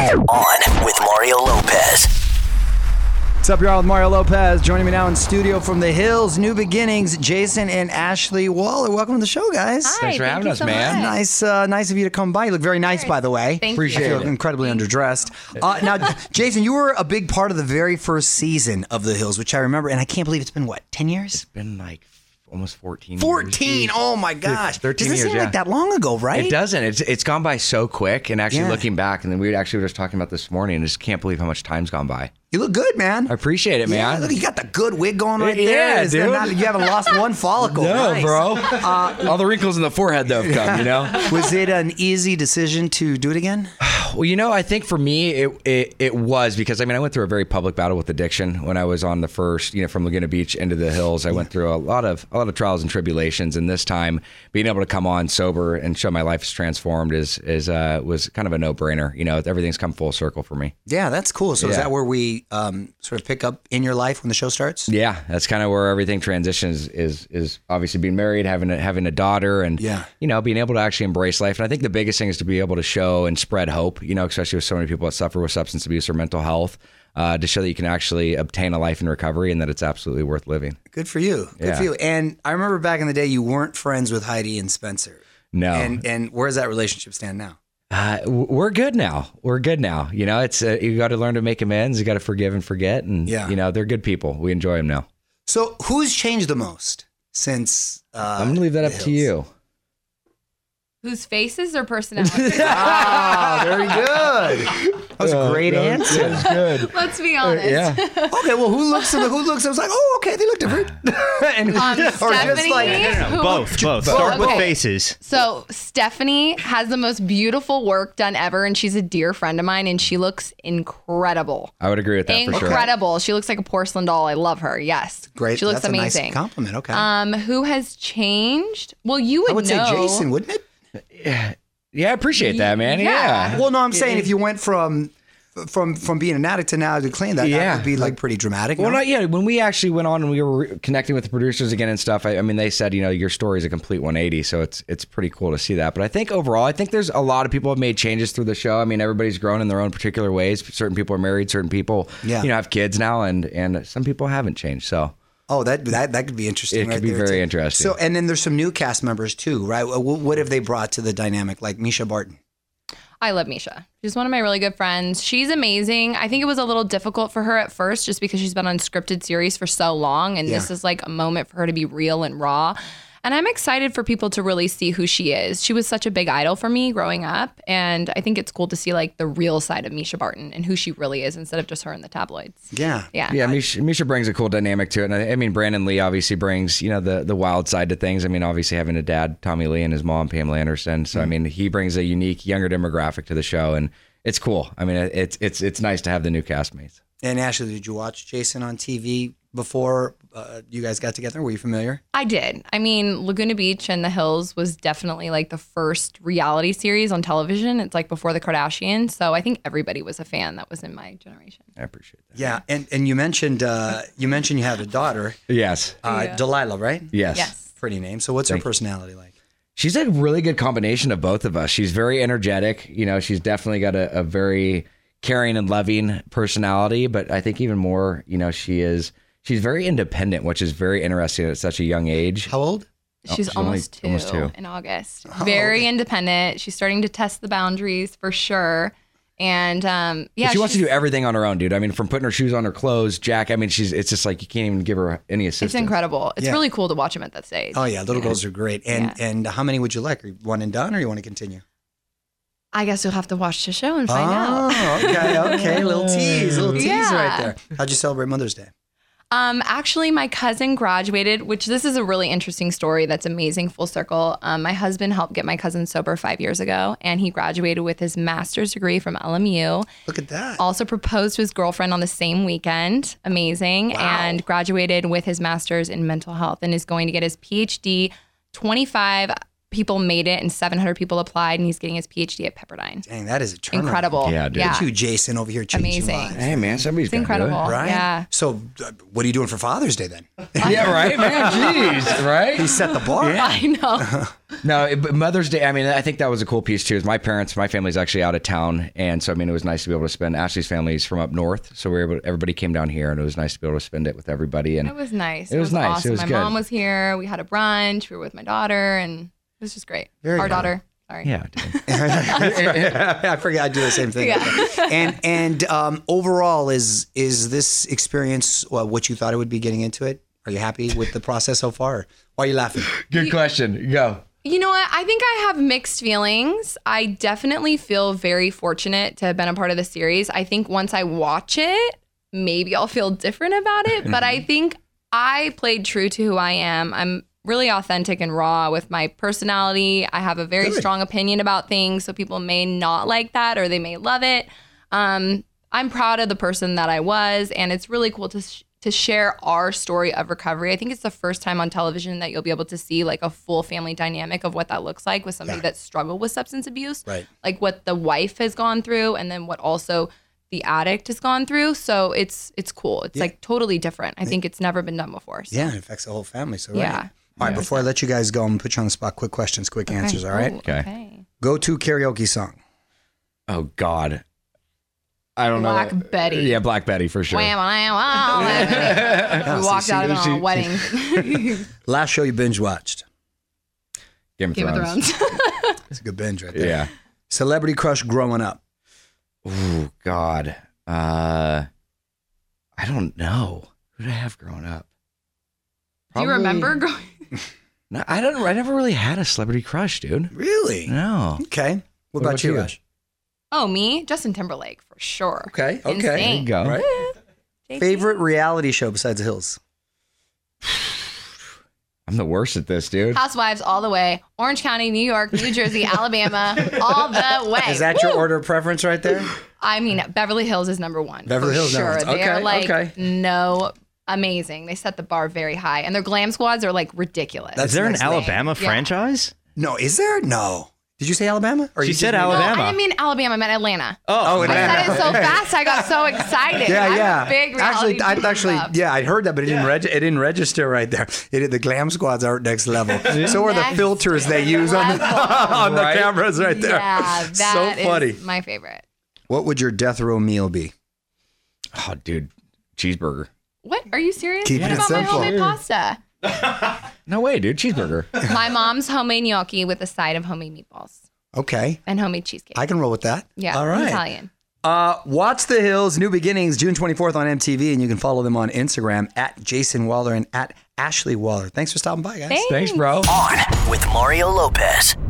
On with Mario Lopez. What's up, y'all? With Mario Lopez. Joining me now in studio from the Hills, New Beginnings, Jason and Ashley Waller. Welcome to the show, guys. Hi, Thanks for having us, so man. much. Nice of you to come by. You look very nice, by the way. Thank Appreciate you. I feel incredibly underdressed. Now, Jason, you were a big part of the very first season of The Hills, which I remember, and I can't believe it's been, 10 years? It's been like almost 14 14! years. Oh, my gosh. 13 Doesn't years, seem like that long ago, right? It doesn't. It's gone by so quick. And actually Yeah. looking back, and then we actually were just talking about this morning, and just can't believe how much time's gone by. You look good, man. I appreciate it, Yeah, man. look, you got the good wig going right Yeah, there. Is there dude. you haven't lost one follicle. No, Nice. bro. All the wrinkles in the forehead, though, have come, you know? Was it an easy decision to do it again? Well, I think for me, it was because, I went through a very public battle with addiction when I was on the first, from Laguna Beach into the Hills. I went through a lot of trials and tribulations, and this time being able to come on sober and show my life is transformed was kind of a no-brainer. Everything's come full circle for me. Yeah, that's cool. So is Yeah. that where we sort of pick up in your life when the show starts? Yeah, that's kind of where everything transitions is obviously being married, having a daughter, and Yeah. being able to actually embrace life. And I think the biggest thing is to be able to show and spread hope, especially with so many people that suffer with substance abuse or mental health, to show that you can actually obtain a life in recovery and that it's absolutely worth living. Good for you. Good Yeah. for you. And I remember back in the day, you weren't friends with Heidi and Spencer. No. And where does that relationship stand now? We're good now. It's you got to learn to make amends. You got to forgive and forget. And, Yeah. they're good people. We enjoy them now. So who's changed the most since I'm going to leave that The up to Hills? you. Whose faces or personality? Ah, very good. That was a great answer. That's good. Let's be honest. Yeah. Okay, well, who looks? I was like, oh, okay, they look different. and Stephanie, Both. Start Well, with okay. faces. So Stephanie has the most beautiful work done ever, and she's a dear friend of mine, and she looks incredible. I would agree with that for sure. Incredible. She looks like a porcelain doll. I love her. Yes. great. She looks That's amazing. A nice compliment. Okay. Who has changed? Well, you would I would know. say Jason, wouldn't it? Yeah, I appreciate that, man. Yeah. Yeah. Well, no, I'm saying if you went from being an addict to now to clean, that would be like pretty dramatic. Well, no? when we actually went on and we were connecting with the producers again and stuff, they said, your story is a complete 180, so it's pretty cool to see that. But I think overall, there's a lot of people have made changes through the show. Everybody's grown in their own particular ways. Certain people are married, certain people, have kids now, and some people haven't changed. So. Oh, that could be interesting. It could be very interesting. So, and then there's some new cast members too, right? What have they brought to the dynamic, like Misha Barton? I love Misha. She's one of my really good friends. She's amazing. I think it was a little difficult for her at first just because she's been on scripted series for so long. And this is like a moment for her to be real and raw. And I'm excited for people to really see who she is. She was such a big idol for me growing up. And I think it's cool to see like the real side of Misha Barton and who she really is instead of just her in the tabloids. Yeah. Yeah. Misha brings a cool dynamic to it. And Brandon Lee obviously brings, the wild side to things. Obviously having a dad, Tommy Lee, and his mom, Pamela Anderson. So, he brings a unique younger demographic to the show, and it's cool. It's nice to have the new castmates. And Ashley, did you watch Jason on TV before you guys got together? Were you familiar? I did. Laguna Beach and The Hills was definitely like the first reality series on television. It's like before the Kardashians. So I think everybody was a fan that was in my generation. I appreciate that. Yeah. And you mentioned you had a daughter, Yes. Delilah, right? Yes. Yes. Pretty name. So what's her personality like? She's a really good combination of both of us. She's very energetic. She's definitely got a very caring and loving personality, but I think even more, she's very independent, which is very interesting at such a young age. How old? She's almost two in August. Very independent. She's starting to test the boundaries for sure. And But she wants to do everything on her own, dude. From putting her shoes on, her clothes, Jack. it's just like you can't even give her any assistance. It's incredible. It's really cool to watch them at that stage. Oh yeah, little girls are great. And how many would you like? Are you one and done, or you want to continue? I guess you'll have to watch the show and find out. Oh, okay. Little tease right Yeah. there. How'd you celebrate Mother's Day? Actually, my cousin graduated, which this is a really interesting story that's amazing, full circle. My husband helped get my cousin sober 5 years ago, and he graduated with his master's degree from LMU. Look at that. Also proposed to his girlfriend on the same weekend. Amazing. Wow. And graduated with his master's in mental health and is going to get his PhD 25 people made it and 700 people applied, and he's getting his PhD at Pepperdine. Dang, that is a turnaround. Incredible. Yeah, dude. Look at you, Jason, over here changing Amazing. lives. Hey, man, somebody's It's got to do it. incredible. Right? Yeah. So, what are you doing for Father's Day then? Yeah, right, man. Jeez, right? He set the bar. I know. No, but Mother's Day, I mean, I think that was a cool piece too. Is my family's actually out of town. And so, I mean, it was nice to be able to spend, Ashley's family's from up north. So everybody came down here and it was nice to be able to spend it with everybody. And It was nice. It was nice. Awesome. It was my good. mom was here. We had a brunch. We were with my daughter, and it was just great. Very Our cool. daughter. Sorry. yeah, dude. I forget I do the same thing. Yeah. And overall, is this experience what you thought it would be getting into it? Are you happy with the process so far? Or why are you laughing? Good question. Go. You know what? I think I have mixed feelings. I definitely feel very fortunate to have been a part of the series. I think once I watch it, maybe I'll feel different about it. But I think I played true to who I am. I'm really authentic and raw with my personality. I have a very strong opinion about things, so people may not like that or they may love it. I'm proud of the person that I was, and it's really cool to share our story of recovery. I think it's the first time on television that you'll be able to see like a full family dynamic of what that looks like with somebody that struggled with substance abuse, Right. like what the wife has gone through, and then what also the addict has gone through. So it's cool. It's like totally different. I think it's never been done before. So. Yeah, it affects the whole family. So Yeah. right. All right, before I let you guys go, I'm going to put you on the spot. Quick questions, quick answers, all right? Ooh, Okay. Go-to karaoke song. Oh, God. I don't Black know. Betty. Yeah, Black Betty for sure. Wham, wham, wham. We walked out of it on a wedding. Last show you binge-watched. Game of Game of Thrones. Thrones. It's a good binge right there. Yeah. Celebrity crush growing up. Oh, God. I don't know. Who did I have growing up? Do you remember growing? No, I never really had a celebrity crush, dude. Really? No. Okay. What about you, Ash? Oh, me? Justin Timberlake, for sure. Okay, okay. There Insane. you go. Right. JT? Favorite reality show besides The Hills? I'm the worst at this, dude. Housewives all the way. Orange County, New York, New Jersey, Alabama, all the way. Is that your order of preference right there? I mean, Beverly Hills is number one. Beverly for Hills sure. number one. They're Okay, like, okay. no, amazing. They set the bar very high. And their glam squads are like ridiculous. That's Is there an next level. Alabama Yeah. franchise? No, is there? No. Did you say Alabama? Or She you said just- No, Alabama. I didn't mean Alabama. I meant Atlanta. Oh, I Atlanta. said it so fast. I got so excited. Yeah, I'm yeah. a big reality Yeah, I heard that, but it didn't register right there. The glam squads are next level. So are the Next filters they use on the on the Right? cameras right there. Yeah, so that funny. is my favorite. What would your death row meal be? Oh, dude. Cheeseburger. What? Are you serious? Keep What it about my simple. homemade pasta? No way, dude. Cheeseburger. My mom's homemade gnocchi with a side of homemade meatballs Okay, and homemade cheesecake. I can roll with that. Yeah, All right. Italian. Watch The Hills, New Beginnings, June 24th on MTV, and you can follow them on Instagram at Jason Waller and at Ashley Waller. Thanks for stopping by, guys. Thanks. Thanks, bro. On with Mario Lopez.